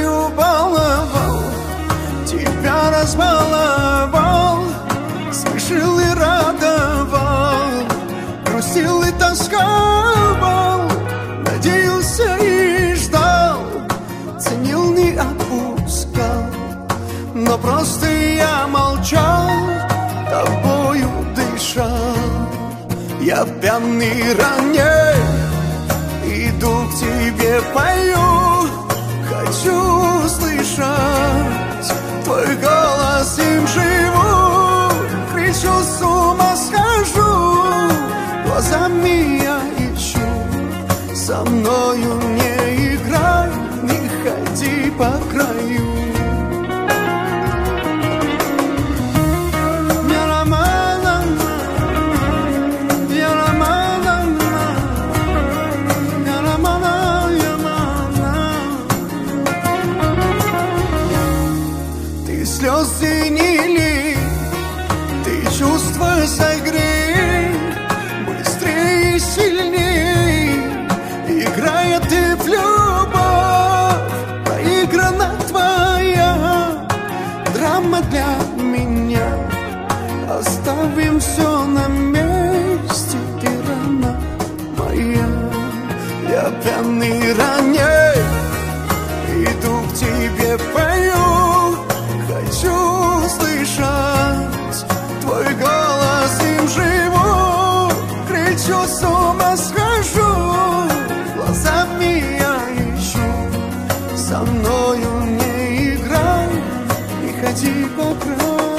тобою баловал, тебя разбаловал, смешил и радовал, грустил и тосковал, надеялся и ждал, ценил, не отпускал. Но просто я молчал, тобою дышал. Я пьяный ранее, иду к тебе, пою, хочу слышать твой голос, им живу, кричу, с ума схожу, глазами я ищу, со мною не играй, не ходи по краю. Слезы не лей, ты чувства согрей, быстрее и сильней, играя ты в любовь, проиграна твоя драма для меня. Оставим все на месте, тирана моя. Я пьяный ранее, иду к тебе, пою, хочу слышать твой голос, им живу, кричу, с ума схожу, глазами я ищу, со мною не играй, не ходи по краю.